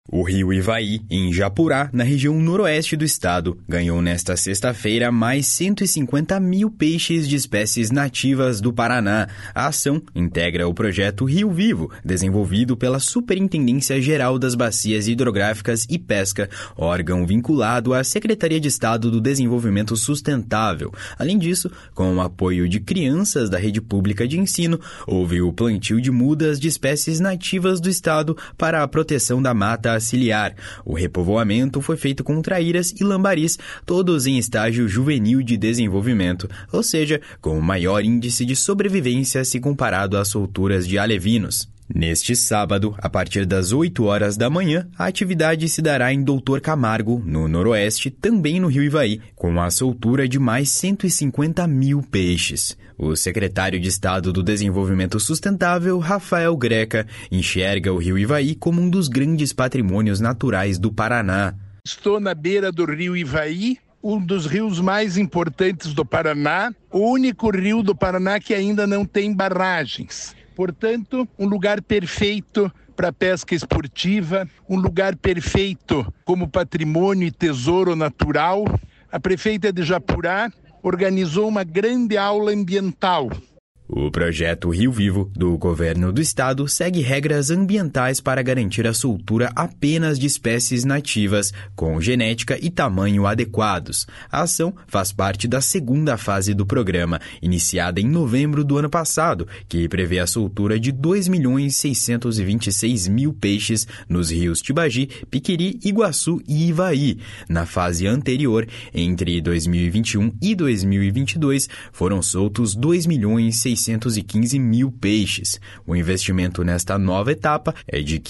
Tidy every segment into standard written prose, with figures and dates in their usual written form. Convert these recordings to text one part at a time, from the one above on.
O rio Ivaí, em Japurá, na região noroeste do estado, ganhou nesta sexta-feira mais 150 mil peixes de espécies nativas do Paraná. A ação integra o projeto Rio Vivo, desenvolvido pela Superintendência Geral das Bacias Hidrográficas e Pesca, órgão vinculado à Secretaria de Estado do Desenvolvimento Sustentável. Além disso, com o apoio de crianças da rede pública de ensino, houve o plantio de mudas de espécies nativas do estado para a proteção da mata ciliar. O repovoamento foi feito com traíras e lambaris, todos em estágio juvenil de desenvolvimento, ou seja, com o maior índice de sobrevivência se comparado às solturas de alevinos. Neste sábado, a partir das 8 horas da manhã, a atividade se dará em Doutor Camargo, no noroeste, também no rio Ivaí, com a soltura de mais 150 mil peixes. O secretário de Estado do Desenvolvimento Sustentável, Rafael Greca, enxerga o rio Ivaí como um dos grandes patrimônios naturais do Paraná. Estou na beira do rio Ivaí, um dos rios mais importantes do Paraná, o único rio do Paraná que ainda não tem barragens. Portanto, um lugar perfeito para pesca esportiva, um lugar perfeito como patrimônio e tesouro natural. A prefeita de Japurá organizou uma grande aula ambiental. O projeto Rio Vivo, do governo do estado, segue regras ambientais para garantir a soltura apenas de espécies nativas, com genética e tamanho adequados. A ação faz parte da segunda fase do programa, iniciada em novembro do ano passado, que prevê a soltura de 2.626.000 peixes nos rios Tibagi, Piquiri, Iguaçu e Ivaí. Na fase anterior, entre 2021 e 2022, foram soltos 2.615.000 peixes. O investimento nesta nova etapa é de R$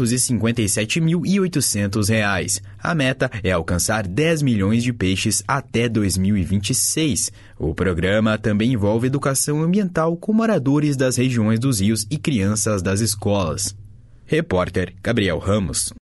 557.800. A meta é alcançar 10 milhões de peixes até 2026. O programa também envolve educação ambiental com moradores das regiões dos rios e crianças das escolas. Repórter Gabriel Ramos.